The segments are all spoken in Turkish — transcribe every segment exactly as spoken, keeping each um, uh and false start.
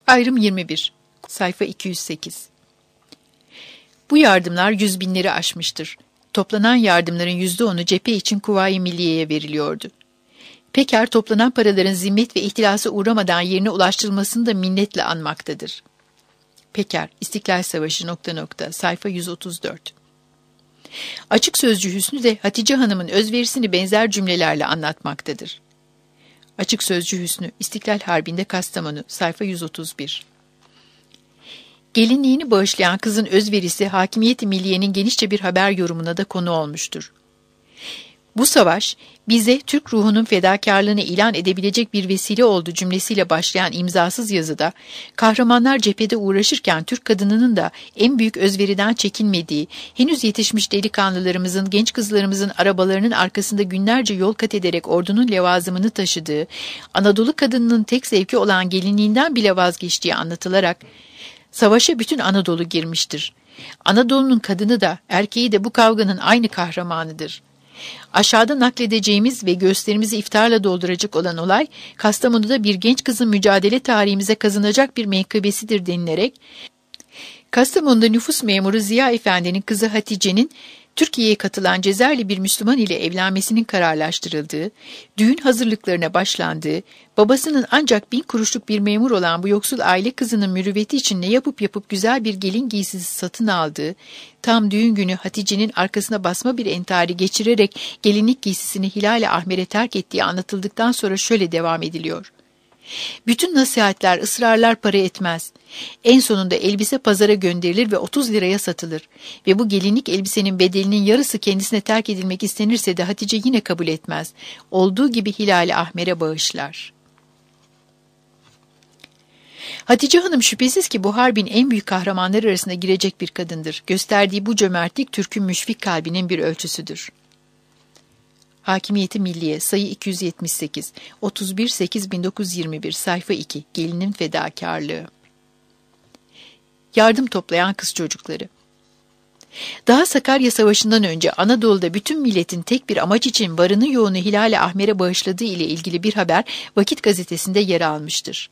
Ayrım yirmi bir. Sayfa iki yüz sekiz. Bu yardımlar yüz binleri aşmıştır. Toplanan yardımların yüzde onu cephe için Kuvayi Milliye'ye veriliyordu. Peker toplanan paraların zimmet ve ihtilasa uğramadan yerine ulaştırılmasını da minnetle anmaktadır. Peker, İstiklal Savaşı nokta nokta, sayfa yüz otuz dört. Açık sözcü Hüsnü de Hatice Hanım'ın özverisini benzer cümlelerle anlatmaktadır. Açık sözcü Hüsnü, İstiklal Harbi'nde Kastamonu, sayfa yüz otuz bir. Gelinliğini bağışlayan kızın özverisi Hakimiyet-i Milliye'nin genişçe bir haber yorumuna da konu olmuştur. Bu savaş bize Türk ruhunun fedakarlığını ilan edebilecek bir vesile oldu cümlesiyle başlayan imzasız yazıda, kahramanlar cephede uğraşırken Türk kadınının da en büyük özveriden çekinmediği, henüz yetişmiş delikanlılarımızın, genç kızlarımızın arabalarının arkasında günlerce yol kat ederek ordunun levazımını taşıdığı, Anadolu kadınının tek zevki olan gelinliğinden bile vazgeçtiği anlatılarak, savaşa bütün Anadolu girmiştir. Anadolu'nun kadını da, erkeği de bu kavganın aynı kahramanıdır. Aşağıda nakledeceğimiz ve gösterimizi iftarla dolduracak olan olay, Kastamonu'da bir genç kızın mücadele tarihimize kazanacak bir menkıbesidir denilerek, Kastamonu'da nüfus memuru Ziya Efendi'nin kızı Hatice'nin, Türkiye'ye katılan Cezerli bir Müslüman ile evlenmesinin kararlaştırıldığı, düğün hazırlıklarına başlandığı, babasının ancak bin kuruşluk bir memur olan bu yoksul aile kızının mürüvveti için ne yapıp yapıp güzel bir gelin giysisi satın aldığı, tam düğün günü Hatice'nin arkasına basma bir entari geçirerek gelinlik giysisini Hilal-i Ahmer'e terk ettiği anlatıldıktan sonra şöyle devam ediliyor. Bütün nasihatler, ısrarlar para etmez. En sonunda elbise pazara gönderilir ve otuz liraya satılır. Ve bu gelinlik elbisenin bedelinin yarısı kendisine terk edilmek istenirse de Hatice yine kabul etmez. Olduğu gibi Hilal-i Ahmer'e bağışlar. Hatice Hanım şüphesiz ki bu harbin en büyük kahramanları arasında girecek bir kadındır. Gösterdiği bu cömertlik Türk'ün müşfik kalbinin bir ölçüsüdür. Hakimiyeti Milliye, sayı iki yüz yetmiş sekiz, otuz bir sekiz bin dokuz yüz yirmi bir, sayfa iki, gelinin fedakarlığı. Yardım toplayan kız çocukları. Daha Sakarya Savaşı'ndan önce Anadolu'da bütün milletin tek bir amaç için varını yoğunu Hilal-i Ahmer'e bağışladığı ile ilgili bir haber Vakit gazetesinde yer almıştır.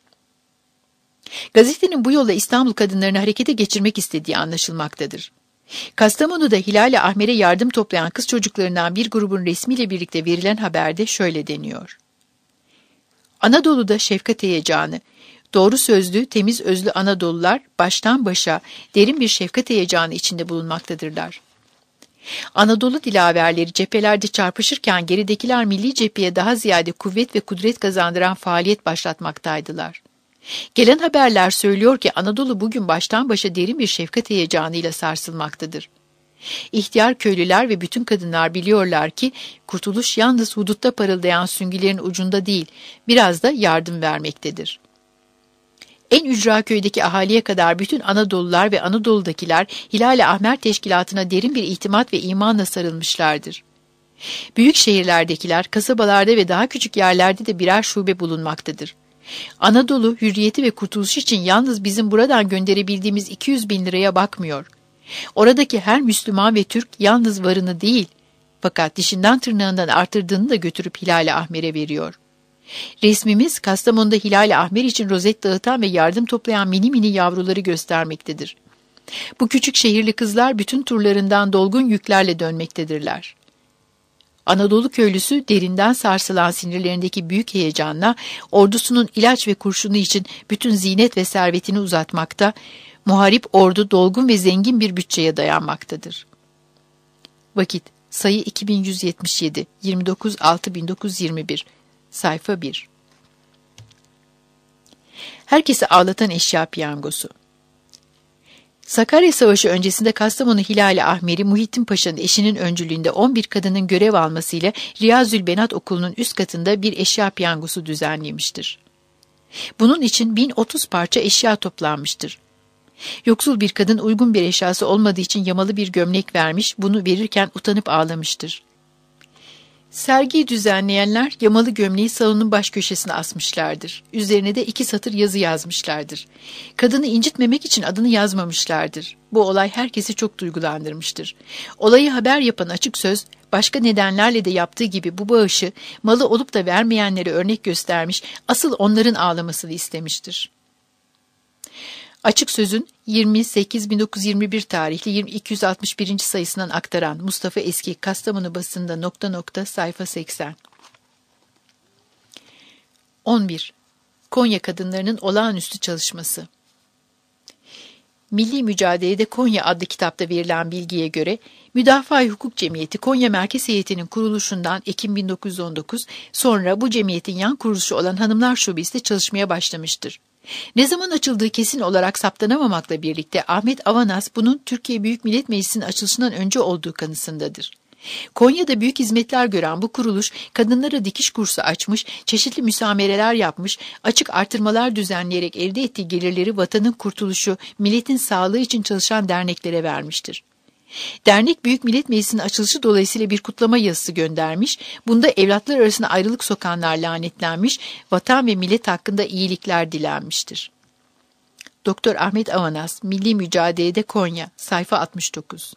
Gazetenin bu yolla İstanbul kadınlarını harekete geçirmek istediği anlaşılmaktadır. Kastamonu'da Hilal-i Ahmer'e yardım toplayan kız çocuklarından bir grubun resmiyle birlikte verilen haberde şöyle deniyor. Anadolu'da şefkat heyecanı, doğru sözlü, temiz özlü Anadolular baştan başa derin bir şefkat heyecanı içinde bulunmaktadırlar. Anadolu dilaverleri cephelerde çarpışırken geridekiler milli cepheye daha ziyade kuvvet ve kudret kazandıran faaliyet başlatmaktaydılar. Gelen haberler söylüyor ki Anadolu bugün baştan başa derin bir şefkat heyecanıyla sarsılmaktadır. İhtiyar köylüler ve bütün kadınlar biliyorlar ki kurtuluş yalnız hudutta parıldayan süngülerin ucunda değil, biraz da yardım vermektedir. En ücra köydeki ahaliye kadar bütün Anadolular ve Anadolu'dakiler Hilal-i Ahmer Teşkilatı'na derin bir itimat ve imanla sarılmışlardır. Büyük şehirlerdekiler, kasabalarda ve daha küçük yerlerde de birer şube bulunmaktadır. Anadolu, hürriyeti ve kurtuluşu için yalnız bizim buradan gönderebildiğimiz iki yüz bin liraya bakmıyor. Oradaki her Müslüman ve Türk yalnız varını değil, fakat dişinden tırnağından artırdığını da götürüp Hilal-i Ahmer'e veriyor. Resmimiz, Kastamonu'da Hilal-i Ahmer için rozet dağıtan ve yardım toplayan mini mini yavruları göstermektedir. Bu küçük şehirli kızlar bütün turlarından dolgun yüklerle dönmektedirler. Anadolu köylüsü derinden sarsılan sinirlerindeki büyük heyecanla ordusunun ilaç ve kurşunu için bütün zinet ve servetini uzatmakta, muharip ordu dolgun ve zengin bir bütçeye dayanmaktadır. Vakit, sayı iki bin yüz yetmiş yedi, yirmi dokuz altı bin dokuz yüz yirmi bir, sayfa bir. Herkesi ağlatan eşya piyangosu. Sakarya Savaşı öncesinde Kastamonu Hilal-i Ahmer'i Muhittin Paşa'nın eşinin öncülüğünde on bir kadının görev almasıyla Riyazülbenat Okulu'nun üst katında bir eşya piyangosu düzenlemiştir. Bunun için bin otuz parça eşya toplanmıştır. Yoksul bir kadın uygun bir eşyası olmadığı için yamalı bir gömlek vermiş, bunu verirken utanıp ağlamıştır. Sergiyi düzenleyenler yamalı gömleği salonun baş köşesine asmışlardır. Üzerine de iki satır yazı yazmışlardır. Kadını incitmemek için adını yazmamışlardır. Bu olay herkesi çok duygulandırmıştır. Olayı haber yapan Açık Söz, başka nedenlerle de yaptığı gibi bu bağışı malı olup da vermeyenlere örnek göstermiş, asıl onların ağlamasını istemiştir. Açık Söz'ün yirmi sekiz bin dokuz yüz yirmi bir tarihli iki yüz altmış birinci sayısından aktaran Mustafa Eski, Kastamonu basında nokta nokta sayfa seksen. on bir. Konya kadınlarının olağanüstü çalışması. Milli Mücadelede Konya adlı kitapta verilen bilgiye göre, Müdafaa-i Hukuk Cemiyeti Konya Merkez Heyeti'nin kuruluşundan Ekim bin dokuz yüz on dokuz, sonra bu cemiyetin yan kuruluşu olan Hanımlar Şubesi çalışmaya başlamıştır. Ne zaman açıldığı kesin olarak saptanamamakla birlikte Ahmet Avanas bunun Türkiye Büyük Millet Meclisi'nin açılışından önce olduğu kanısındadır. Konya'da büyük hizmetler gören bu kuruluş, kadınlara dikiş kursu açmış, çeşitli müsamereler yapmış, açık artırmalar düzenleyerek elde ettiği gelirleri vatanın kurtuluşu, milletin sağlığı için çalışan derneklere vermiştir. Dernek Büyük Millet Meclisi'nin açılışı dolayısıyla bir kutlama yazısı göndermiş, bunda evlatlar arasında ayrılık sokanlar lanetlenmiş, vatan ve millet hakkında iyilikler dilenmiştir. Doktor Ahmet Avanas, Milli Mücadelede Konya, sayfa altmış dokuz.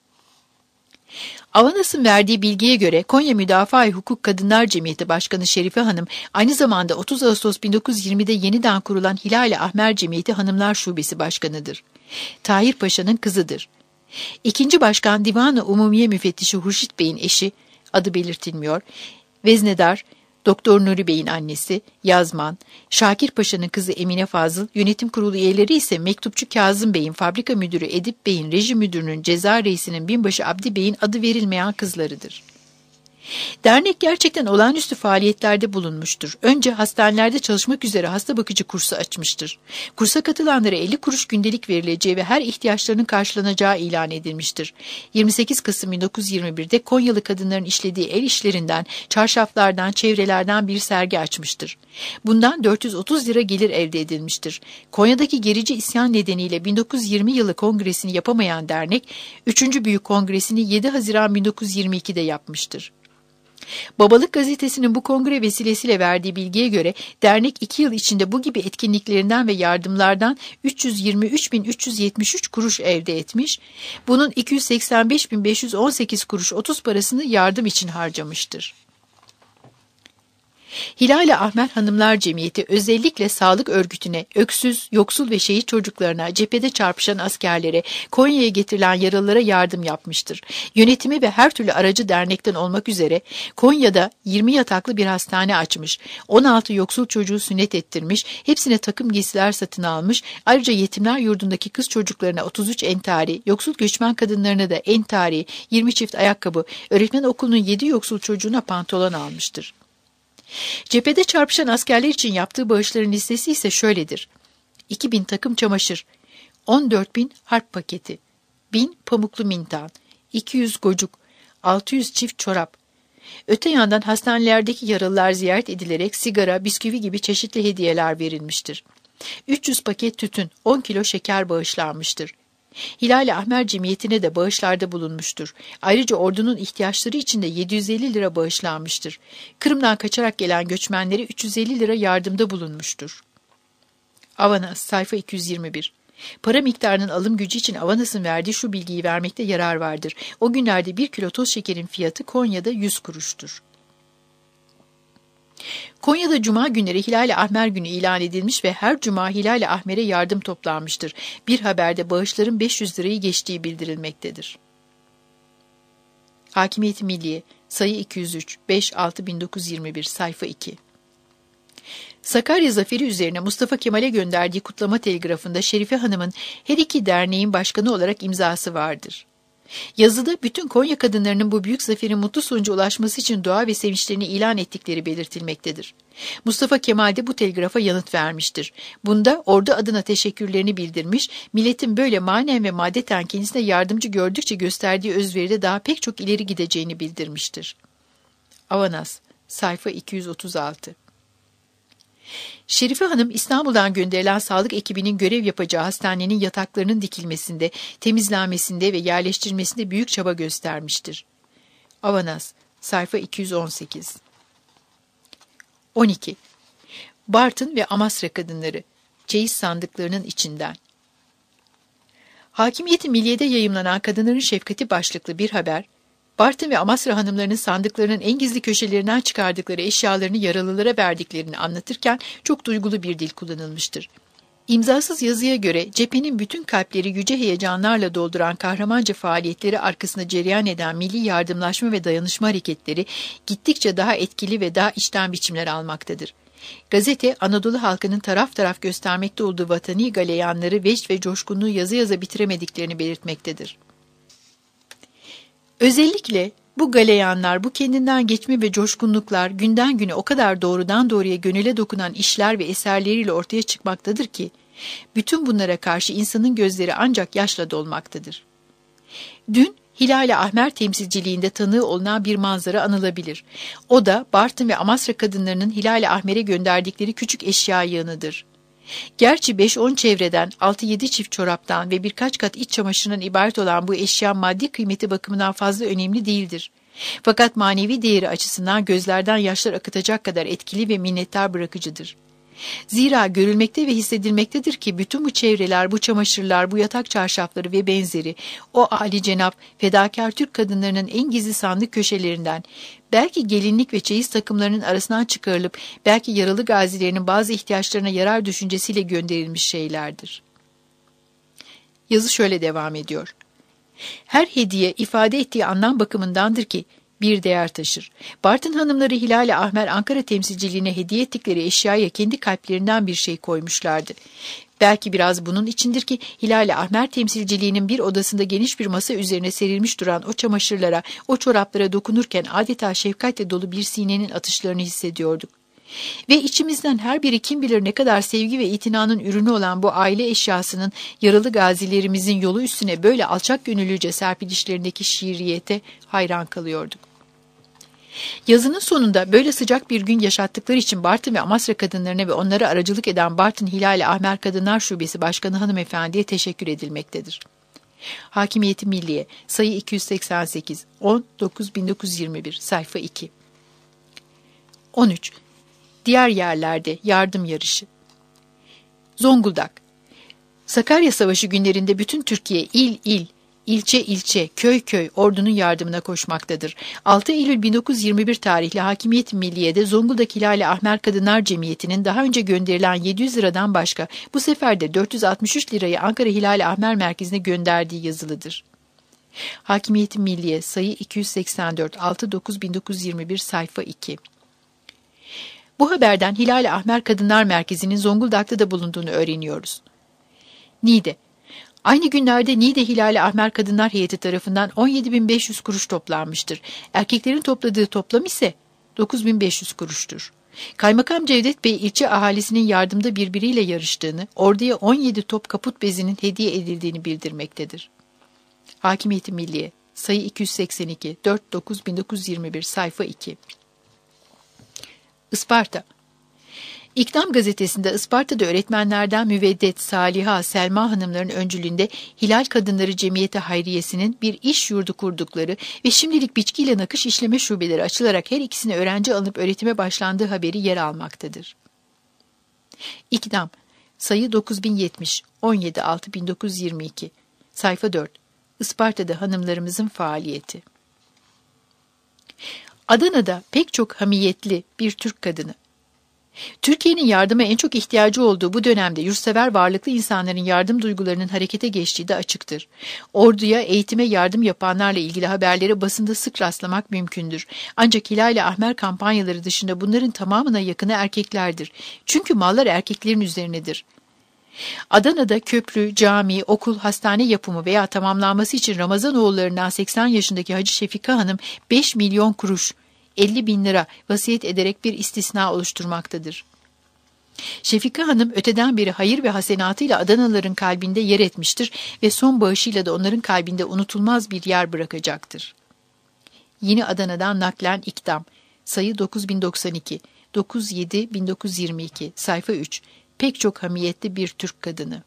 Avanas'ın verdiği bilgiye göre Konya Müdafaa-i Hukuk Kadınlar Cemiyeti Başkanı Şerife Hanım, aynı zamanda otuz Ağustos bin dokuz yüz yirmide yeniden kurulan Hilal-i Ahmer Cemiyeti Hanımlar Şubesi Başkanı'dır. Tahir Paşa'nın kızıdır. İkinci Başkan Divan-ı Umumiye Müfettişi Hurşit Bey'in eşi, adı belirtilmiyor, Veznedar, Doktor Nuri Bey'in annesi, Yazman, Şakir Paşa'nın kızı Emine Fazıl, yönetim kurulu üyeleri ise Mektupçu Kazım Bey'in, fabrika müdürü Edip Bey'in, reji müdürünün, ceza reisinin binbaşı Abdi Bey'in adı verilmeyen kızlarıdır. Dernek gerçekten olağanüstü faaliyetlerde bulunmuştur. Önce hastanelerde çalışmak üzere hasta bakıcı kursu açmıştır. Kursa katılanlara elli kuruş gündelik verileceği ve her ihtiyaçlarının karşılanacağı ilan edilmiştir. yirmi sekiz Kasım bin dokuz yüz yirmi birde Konyalı kadınların işlediği el işlerinden, çarşaflardan, çevrelerden bir sergi açmıştır. Bundan dört yüz otuz lira gelir elde edilmiştir. Konya'daki gerici isyan nedeniyle bin dokuz yüz yirmi yılı kongresini yapamayan dernek, üçüncü Büyük Kongresini yedi Haziran bin dokuz yüz yirmi ikide yapmıştır. Babalık gazetesinin bu kongre vesilesiyle verdiği bilgiye göre dernek iki yıl içinde bu gibi etkinliklerinden ve yardımlardan üç yüz yirmi üç bin üç yüz yetmiş üç kuruş elde etmiş, bunun iki yüz seksen beş bin beş yüz on sekiz kuruş otuz parasını yardım için harcamıştır. Hilal-i Ahmer Hanımlar Cemiyeti özellikle sağlık örgütüne, öksüz, yoksul ve şehit çocuklarına, cephede çarpışan askerlere, Konya'ya getirilen yaralılara yardım yapmıştır. Yönetimi ve her türlü aracı dernekten olmak üzere Konya'da yirmi yataklı bir hastane açmış, on altı yoksul çocuğu sünnet ettirmiş, hepsine takım giysiler satın almış, ayrıca yetimler yurdundaki kız çocuklarına otuz üç entari, yoksul göçmen kadınlarına da entari, yirmi çift ayakkabı, öğretmen okulunun yedi yoksul çocuğuna pantolon almıştır. Cephede çarpışan askerler için yaptığı bağışların listesi ise şöyledir. iki bin takım çamaşır, on dört bin harp paketi, bin pamuklu mintan, iki yüz gocuk, altı yüz çift çorap. Öte yandan hastanelerdeki yaralılar ziyaret edilerek sigara, bisküvi gibi çeşitli hediyeler verilmiştir. üç yüz paket tütün, on kilo şeker bağışlanmıştır. Hilal-i Ahmer Cemiyeti'ne de bağışlarda bulunmuştur. Ayrıca ordunun ihtiyaçları için de yedi yüz elli lira bağışlanmıştır. Kırım'dan kaçarak gelen göçmenlere üç yüz elli lira yardımda bulunmuştur. Avanas, sayfa iki yüz yirmi bir. Para miktarının alım gücü için Avanas'ın verdiği şu bilgiyi vermekte yarar vardır. O günlerde bir kilo toz şekerin fiyatı Konya'da yüz kuruştur. Konya'da Cuma günleri Hilal-i Ahmer günü ilan edilmiş ve her Cuma Hilal-i Ahmer'e yardım toplanmıştır. Bir haberde bağışların beş yüz lirayı geçtiği bildirilmektedir. Hakimiyeti Milliye, sayı iki yüz üç, beş altı bin dokuz yüz yirmi bir, sayfa iki. Sakarya Zaferi üzerine Mustafa Kemal'e gönderdiği kutlama telgrafında Şerife Hanım'ın her iki derneğin başkanı olarak imzası vardır. Yazıda bütün Konya kadınlarının bu büyük zaferin mutlu sonuca ulaşması için dua ve sevinçlerini ilan ettikleri belirtilmektedir. Mustafa Kemal de bu telgrafa yanıt vermiştir. Bunda ordu adına teşekkürlerini bildirmiş, milletin böyle manen ve maddeten kendisine yardımcı gördükçe gösterdiği özveride daha pek çok ileri gideceğini bildirmiştir. Avanas, sayfa iki yüz otuz altı. Şerife Hanım, İstanbul'dan gönderilen sağlık ekibinin görev yapacağı hastanenin yataklarının dikilmesinde, temizlenmesinde ve yerleştirilmesinde büyük çaba göstermiştir. Avanas, sayfa iki yüz on sekiz. on iki. Bartın ve Amasra kadınları, çeyiz sandıklarının içinden. Hakimiyeti Milliye'de yayımlanan Kadınların Şefkati başlıklı bir haber, Bartın ve Amasra hanımlarının sandıklarının en gizli köşelerinden çıkardıkları eşyalarını yaralılara verdiklerini anlatırken çok duygulu bir dil kullanılmıştır. İmzasız yazıya göre cephenin bütün kalpleri yüce heyecanlarla dolduran kahramanca faaliyetleri arkasında cereyan eden milli yardımlaşma ve dayanışma hareketleri gittikçe daha etkili ve daha içten biçimler almaktadır. Gazete, Anadolu halkının taraf taraf göstermekte olduğu vatani galeyanları vecd ve coşkunluğu yazı yaza bitiremediklerini belirtmektedir. Özellikle bu galeyanlar, bu kendinden geçme ve coşkunluklar günden güne o kadar doğrudan doğruya gönüle dokunan işler ve eserleriyle ortaya çıkmaktadır ki, bütün bunlara karşı insanın gözleri ancak yaşla dolmaktadır. Dün, Hilal-i Ahmer temsilciliğinde tanığı olunan bir manzara anılabilir. O da, Bartın ve Amasra kadınlarının Hilal-i Ahmer'e gönderdikleri küçük eşya yığınıdır. Gerçi beş on çevreden, altı yedi çift çoraptan ve birkaç kat iç çamaşırından ibaret olan bu eşya maddi kıymeti bakımından fazla önemli değildir. Fakat manevi değeri açısından gözlerden yaşlar akıtacak kadar etkili ve minnettar bırakıcıdır. Zira görülmekte ve hissedilmektedir ki bütün bu çevreler, bu çamaşırlar, bu yatak çarşafları ve benzeri o âlicenap, fedakar Türk kadınlarının en gizli sandık köşelerinden, belki gelinlik ve çeyiz takımlarının arasından çıkarılıp, belki yaralı gazilerinin bazı ihtiyaçlarına yarar düşüncesiyle gönderilmiş şeylerdir. Yazı şöyle devam ediyor. Her hediye ifade ettiği anlam bakımındandır ki, bir değer taşır. Bartın hanımları Hilal-i Ahmer Ankara temsilciliğine hediye ettikleri eşyaya kendi kalplerinden bir şey koymuşlardı. Belki biraz bunun içindir ki Hilal-i Ahmer temsilciliğinin bir odasında geniş bir masa üzerine serilmiş duran o çamaşırlara, o çoraplara dokunurken adeta şefkatle dolu bir sinenin atışlarını hissediyorduk. Ve içimizden her biri kim bilir ne kadar sevgi ve itinanın ürünü olan bu aile eşyasının yaralı gazilerimizin yolu üstüne böyle alçak gönüllüce serpilişlerindeki şiiriyete hayran kalıyorduk. Yazının sonunda böyle sıcak bir gün yaşattıkları için Bartın ve Amasra kadınlarına ve onlara aracılık eden Bartın Hilal-i Ahmer Kadınlar Şubesi Başkanı Hanımefendi'ye teşekkür edilmektedir. Hakimiyeti Milliye, sayı iki yüz seksen sekiz, on dokuz bin dokuz yüz yirmi bir, sayfa iki. on üç. Diğer yerlerde yardım yarışı. Zonguldak. Sakarya Savaşı günlerinde bütün Türkiye il il, ilçe ilçe, köy köy ordunun yardımına koşmaktadır. altı Eylül bin dokuz yüz yirmi bir tarihli Hakimiyet Milliye'de Zonguldak Hilal-i Ahmer Kadınlar Cemiyeti'nin daha önce gönderilen yedi yüz liradan başka bu sefer de dört yüz altmış üç lirayı Ankara Hilal-i Ahmer Merkezi'ne gönderdiği yazılıdır. Hakimiyet Milliye, sayı iki yüz seksen dört, altı dokuz bin dokuz yüz yirmi bir, sayfa iki. Bu haberden Hilal-i Ahmer Kadınlar Merkezi'nin Zonguldak'ta da bulunduğunu öğreniyoruz. Niğde. Aynı günlerde Niğde Hilal-i Ahmer Kadınlar Heyeti tarafından on yedi bin beş yüz kuruş toplanmıştır. Erkeklerin topladığı toplam ise dokuz bin beş yüz kuruştur. Kaymakam Cevdet Bey ilçe ahalisinin yardımda birbiriyle yarıştığını, orduya on yedi top kaput bezinin hediye edildiğini bildirmektedir. Hakimiyeti Milliye, sayı iki yüz seksen iki, dört dokuz bin dokuz yüz yirmi bir, sayfa iki. Isparta. İktam gazetesinde Isparta'da öğretmenlerden Müveddet, Saliha, Selma hanımların öncülüğünde Hilal Kadınları Cemiyeti Hayriyesi'nin bir iş yurdu kurdukları ve şimdilik biçkiyle nakış işleme şubeleri açılarak her ikisine öğrenci alınıp öğretime başlandığı haberi yer almaktadır. İktam, sayı dokuz bin yetmiş, on yedi altı bin dokuz yüz yirmi iki, sayfa dört. Isparta'da hanımlarımızın faaliyeti. Adana'da pek çok hamiyetli bir Türk kadını. Türkiye'nin yardıma en çok ihtiyacı olduğu bu dönemde yurtsever varlıklı insanların yardım duygularının harekete geçtiği de açıktır. Orduya, eğitime yardım yapanlarla ilgili haberlere basında sık rastlamak mümkündür. Ancak Hilal-i Ahmer kampanyaları dışında bunların tamamına yakını erkeklerdir. Çünkü mallar erkeklerin üzerinedir. Adana'da köprü, cami, okul, hastane yapımı veya tamamlanması için Ramazanoğullarından seksen yaşındaki Hacı Şefika Hanım beş milyon kuruş, elli bin lira vasiyet ederek bir istisna oluşturmaktadır. Şefika Hanım öteden beri hayır ve hasenatıyla Adanalıların kalbinde yer etmiştir ve son bağışıyla da onların kalbinde unutulmaz bir yer bırakacaktır. Yeni Adana'dan naklen İktam, sayı dokuz bin doksan iki, dokuz yedi bin dokuz yüz yirmi iki, sayfa üç. Pek çok hamiyetli bir Türk kadını.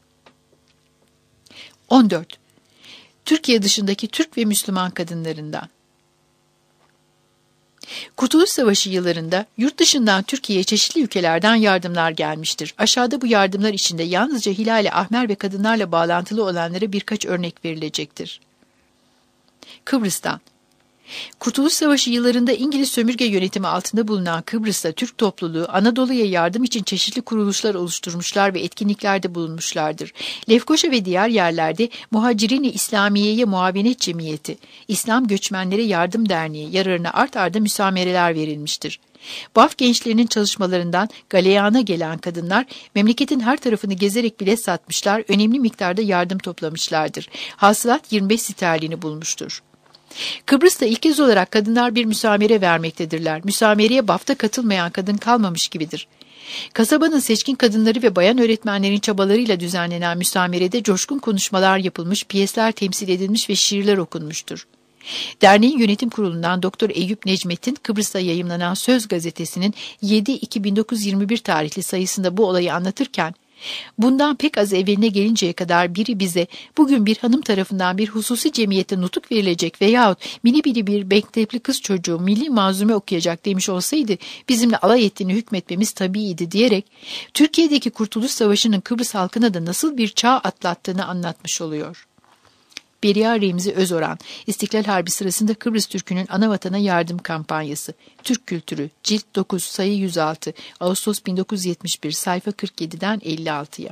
on dört. Türkiye dışındaki Türk ve Müslüman kadınlarından. Kurtuluş Savaşı yıllarında yurt dışından Türkiye'ye çeşitli ülkelerden yardımlar gelmiştir. Aşağıda bu yardımlar içinde yalnızca Hilal-i Ahmer ve kadınlarla bağlantılı olanlara birkaç örnek verilecektir. Kıbrıs'tan. Kurtuluş Savaşı yıllarında İngiliz sömürge yönetimi altında bulunan Kıbrıs'ta Türk topluluğu Anadolu'ya yardım için çeşitli kuruluşlar oluşturmuşlar ve etkinliklerde bulunmuşlardır. Lefkoşa ve diğer yerlerde Muhacirin-i İslamiye'ye Muavenet Cemiyeti, İslam Göçmenlere Yardım Derneği yararına art arda müsamereler verilmiştir. Baf gençlerinin çalışmalarından galeyana gelen kadınlar memleketin her tarafını gezerek bilet satmışlar, önemli miktarda yardım toplamışlardır. Hasılat yirmi beş sterlini bulmuştur. Kıbrıs'ta ilk kez olarak kadınlar bir müsamere vermektedirler. Müsamereye Baf'ta katılmayan kadın kalmamış gibidir. Kasabanın seçkin kadınları ve bayan öğretmenlerin çabalarıyla düzenlenen müsamerede coşkun konuşmalar yapılmış, piyesler temsil edilmiş ve şiirler okunmuştur. Derneğin yönetim kurulundan Doktor Eyüp Necmettin, Kıbrıs'ta yayımlanan Söz gazetesinin yedi Ekim bin dokuz yüz yirmi bir tarihli sayısında bu olayı anlatırken, bundan pek az evveline gelinceye kadar biri bize bugün bir hanım tarafından bir hususi cemiyette nutuk verilecek veyahut mini biri bir mektepli kız çocuğu milli manzume okuyacak demiş olsaydı bizimle alay ettiğini hükmetmemiz tabiiydi diyerek Türkiye'deki Kurtuluş Savaşı'nın Kıbrıs halkına da nasıl bir çağ atlattığını anlatmış oluyor. Beriya Remzi Özoran, İstiklal Harbi sırasında Kıbrıs Türk'ünün Anavatana Yardım Kampanyası, Türk Kültürü, Cilt dokuz, sayı yüz altı, Ağustos bin dokuz yüz yetmiş bir, sayfa kırk yediden elli altıya.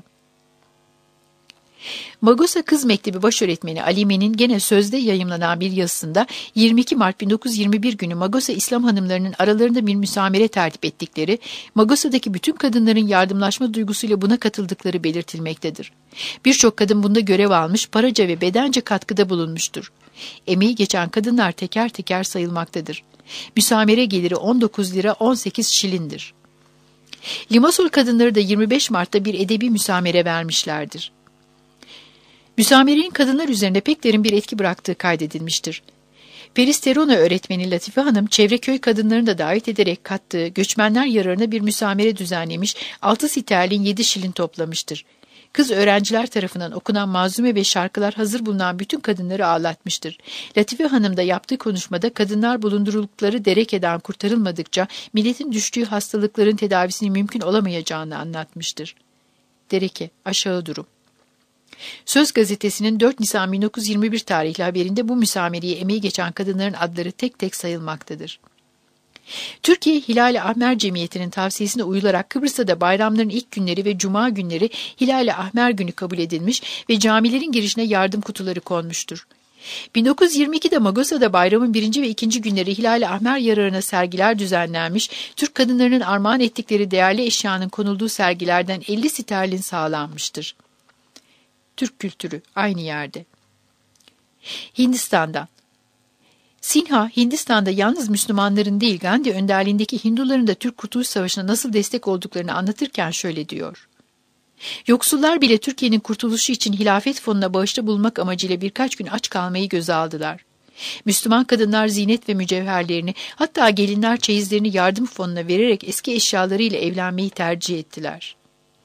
Magosa Kız Mektebi Başöğretmeni Alime'nin gene sözde yayımlanan bir yazısında yirmi iki Mart bin dokuz yüz yirmi bir günü Magosa İslam hanımlarının aralarında bir müsamere tertip ettikleri, Magosa'daki bütün kadınların yardımlaşma duygusuyla buna katıldıkları belirtilmektedir. Birçok kadın bunda görev almış, paraca ve bedence katkıda bulunmuştur. Emeği geçen kadınlar teker teker sayılmaktadır. Müsamere geliri on dokuz lira on sekiz şilindir. Limassol kadınları da yirmi beş Mart'ta bir edebi müsamere vermişlerdir. Müsamerenin kadınlar üzerinde pek derin bir etki bıraktığı kaydedilmiştir. Peristerona öğretmeni Latife Hanım, çevre köy kadınlarını da davet ederek kattığı göçmenler yararına bir müsamere düzenlemiş, altı sterlin yedi şilin toplamıştır. Kız öğrenciler tarafından okunan manzume ve şarkılar hazır bulunan bütün kadınları ağlatmıştır. Latife Hanım da yaptığı konuşmada kadınlar bulunduruldukları derekeden kurtarılmadıkça milletin düştüğü hastalıkların tedavisinin mümkün olamayacağını anlatmıştır. Dereke, aşağı durum. Söz gazetesinin dört Nisan bin dokuz yüz yirmi bir tarihli haberinde bu müsamereye emeği geçen kadınların adları tek tek sayılmaktadır. Türkiye Hilal-i Ahmer Cemiyeti'nin tavsiyesine uyularak Kıbrıs'ta da bayramların ilk günleri ve cuma günleri Hilal-i Ahmer günü kabul edilmiş ve camilerin girişine yardım kutuları konmuştur. bin dokuz yüz yirmi ikide Magosa'da bayramın birinci ve ikinci günleri Hilal-i Ahmer yararına sergiler düzenlenmiş, Türk kadınlarının armağan ettikleri değerli eşyanın konulduğu sergilerden elli sterlin sağlanmıştır. Türk kültürü aynı yerde. Hindistan'dan. Sinha, Hindistan'da yalnız Müslümanların değil Gandhi önderliğindeki Hinduların da Türk Kurtuluş Savaşı'na nasıl destek olduklarını anlatırken şöyle diyor. Yoksullar bile Türkiye'nin kurtuluşu için hilafet fonuna bağışta bulmak amacıyla birkaç gün aç kalmayı göze aldılar. Müslüman kadınlar zinet ve mücevherlerini, hatta gelinler çeyizlerini yardım fonuna vererek eski eşyalarıyla evlenmeyi tercih ettiler.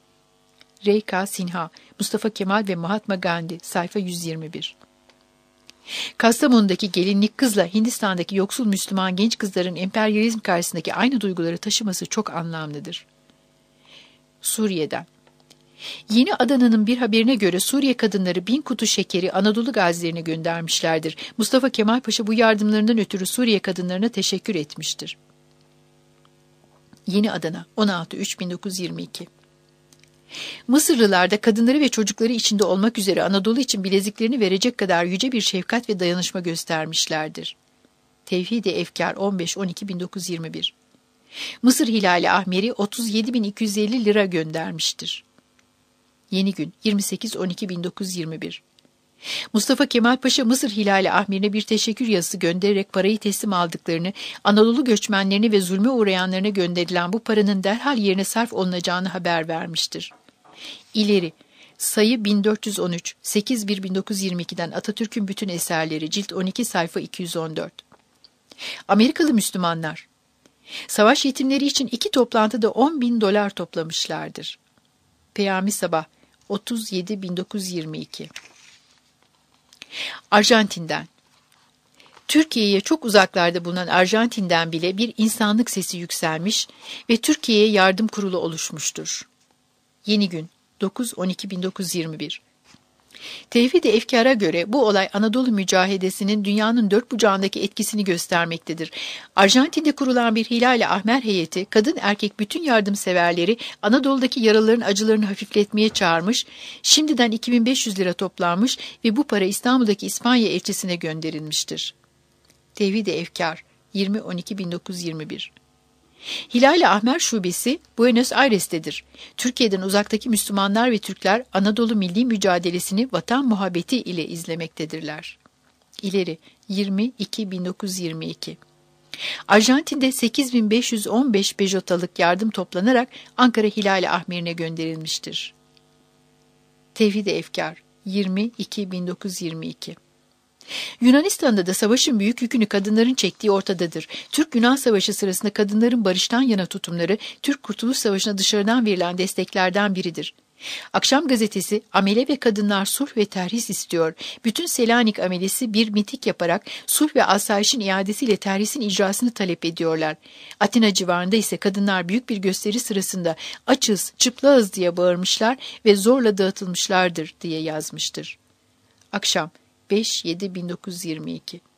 Reyka Sinha, Mustafa Kemal ve Mahatma Gandhi, sayfa yüz yirmi bir. Kastamonu'daki gelinlik kızla Hindistan'daki yoksul Müslüman genç kızların emperyalizm karşısındaki aynı duyguları taşıması çok anlamlıdır. Suriye'den. Yeni Adana'nın bir haberine göre Suriye kadınları bin kutu şekeri Anadolu gazilerine göndermişlerdir. Mustafa Kemal Paşa bu yardımlarından ötürü Suriye kadınlarına teşekkür etmiştir. Yeni Adana, on altı Üç bin dokuz yüz yirmi iki. Mısırlılar da kadınları ve çocukları içinde olmak üzere Anadolu için bileziklerini verecek kadar yüce bir şefkat ve dayanışma göstermişlerdir. Tevhid-i Efkar, on beş on iki bin dokuz yüz yirmi bir. Mısır Hilali Ahmeri otuz yedi bin iki yüz elli lira göndermiştir. Yeni Gün, yirmi sekiz on iki bin dokuz yüz yirmi bir. Mustafa Kemal Paşa Mısır Hilali Ahmeri'ne bir teşekkür yazısı göndererek parayı teslim aldıklarını, Anadolu göçmenlerine ve zulme uğrayanlarına gönderilen bu paranın derhal yerine sarf olunacağını haber vermiştir. İleri, sayı bin dört yüz on üç, sekiz bir bin dokuz yüz yirmi iki'den Atatürk'ün bütün eserleri, cilt on iki, sayfa iki yüz on dört. Amerikalı Müslümanlar, savaş yetimleri için iki toplantıda on bin dolar toplamışlardır. Peyami Sabah, otuz yedi bin dokuz yüz yirmi iki. Arjantin'den. Türkiye'ye çok uzaklarda bulunan Arjantin'den bile bir insanlık sesi yükselmiş ve Türkiye'ye yardım kurulu oluşmuştur. Yeni Gün, dokuz on iki bin dokuz yüz yirmi bir. Tevhid-i Efkar'a göre bu olay Anadolu mücahedesinin dünyanın dört bucağındaki etkisini göstermektedir. Arjantin'de kurulan bir Hilal-i Ahmer heyeti, kadın erkek bütün yardımseverleri Anadolu'daki yaralıların acılarını hafifletmeye çağırmış, şimdiden iki bin beş yüz lira toplanmış ve bu para İstanbul'daki İspanya elçisine gönderilmiştir. Tevhid-i Efkar, yirmi on iki bin dokuz yüz yirmi bir. Hilal-i Ahmer Şubesi Buenos Aires'tedir. Türkiye'den uzaktaki Müslümanlar ve Türkler Anadolu milli mücadelesini vatan muhabbeti ile izlemektedirler. İleri yirmi iki bin dokuz yüz yirmi iki. Arjantin'de sekiz bin beş yüz on beş bejotalık yardım toplanarak Ankara Hilal-i Ahmer'ine gönderilmiştir. Tevhid-i Efkar, yirmi iki bin dokuz yüz yirmi iki. Yunanistan'da da savaşın büyük yükünü kadınların çektiği ortadadır. Türk-Yunan Savaşı sırasında kadınların barıştan yana tutumları, Türk Kurtuluş Savaşı'na dışarıdan verilen desteklerden biridir. Akşam gazetesi, amele ve kadınlar sulh ve terhis istiyor. Bütün Selanik amelesi bir mitik yaparak sulh ve asayişin iadesiyle terhisin icrasını talep ediyorlar. Atina civarında ise kadınlar büyük bir gösteri sırasında açız, çıplağız diye bağırmışlar ve zorla dağıtılmışlardır diye yazmıştır. Akşam, beş yedi bin dokuz yüz yirmi iki.